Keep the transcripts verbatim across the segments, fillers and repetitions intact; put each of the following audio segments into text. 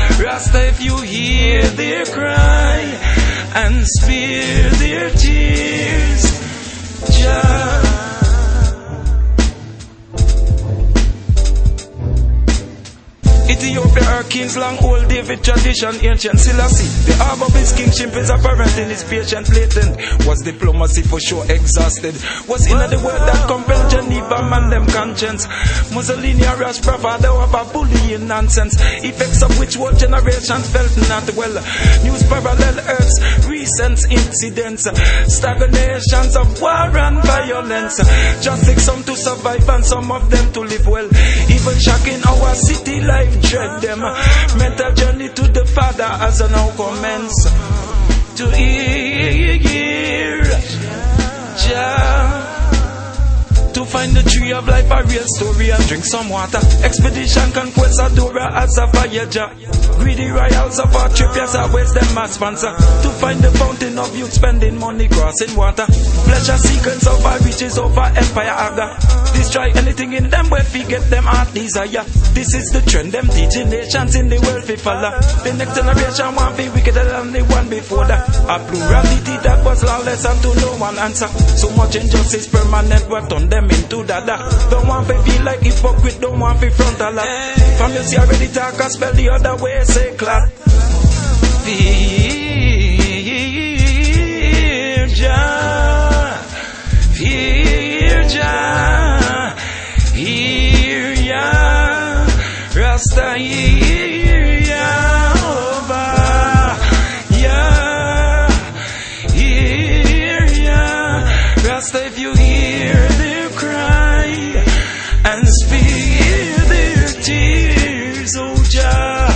Rasta, if you hear their cry and spare their tears, Jah. Ethiopia, our king's long old David tradition, ancient Selassie. The arm of his kingship is apparent in his patient blatant. Was diplomacy for sure exhausted? Was in the word that compelled Geneva man them conscience? Mussolini or Rashprava, they have a bullying nonsense. Effects of which whole generations felt not well. News parallel earths, recent incidents. Stagnations of war and violence. Just take some to survive and some of them to live well. Even shocking our city life. Dread them. Mental journey to the Father as a now commence. To hear Jah. To find the tree of life, a real story, and drink some water. Expedition, conquest, Adora, as a fire Jah. Greedy royals of our trip, yes, always them my sponsor. To find the fountain of youth, spending money, crossing water. Pleasure sequence of our riches, over empire aga. Destroy anything in them, where we get them heart desire. This is the trend, them teaching nations in the world we follow. The next generation won't be wickeder than the one before that. A plurality that was lawless and to no one answer. So much injustice permanent, what on them into dada. Don't want to feel like hypocrite, don't want to front a lot. From you see already talk and spell the other way, say clap. Fear Jah, fear Jah, hear ya, Rasta hear ya, Over ya, hear ya, Rasta if you hear their cry and spare their tears, oh Jah.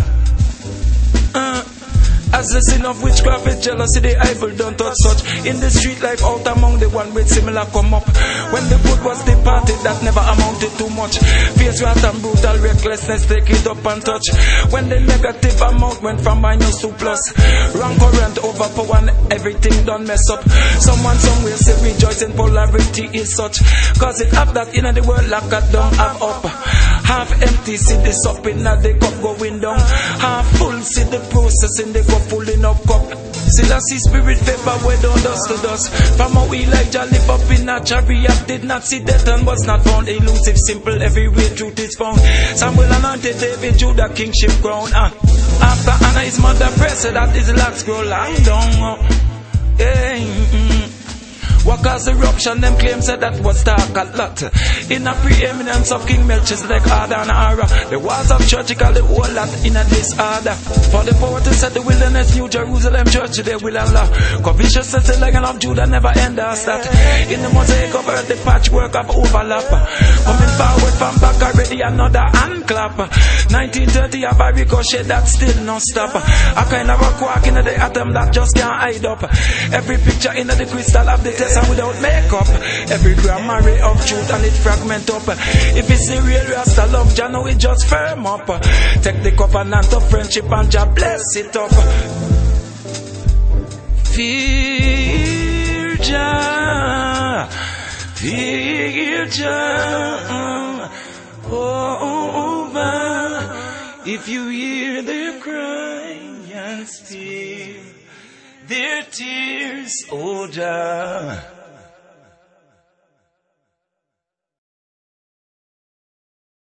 Uh, as the sin of witchcraft is jealousy, the evil don't touch such. In the street life out among the one with similar come up. When the good was departed, that never amounted to much. Fierce wrath and brutal recklessness take it up and touch. When the negative amount went from minus to plus. Wrong current overpower and everything done mess up. Someone somewhere say rejoicing polarity is such. Cause it have that in the world like a down have up. Half empty, see the sup in the cup going down. Half full, see the process in the cup pulling up cup. Selassie spirit favor where don't dust to dust. From a we like Jah live up in a chariot. Did not see death and was not found. Elusive, simple, everywhere truth is found. Samuel anointed David, Judah kingship crown. uh. After Anna his mother pressed that his locks grow long down. uh. yeah, mm-mm. What caused eruption, them claims said that was dark a lot. In a preeminence of King Melchizedek, Ada and Ara. The walls of church call the whole lot in a disorder. For the power to set the wilderness, New Jerusalem church, they will allow. Covetous says the lion of Judah never end us that. In the mosaic of earth, the patchwork of overlap. Coming forward from back already, another hand clap. nineteen thirty, a ricochet that still no stop. A kind of a quark in the atom that just can't hide up. Every picture in the crystal of the test and without makeup. Every grammar of truth and it fragment up. If it's the real Rasta love, Jah know it just firm up. Take the covenant of friendship and Jah bless it up. Fear Jah, fear Jah, over. If you hear their cry and spare their tears, oh Jah.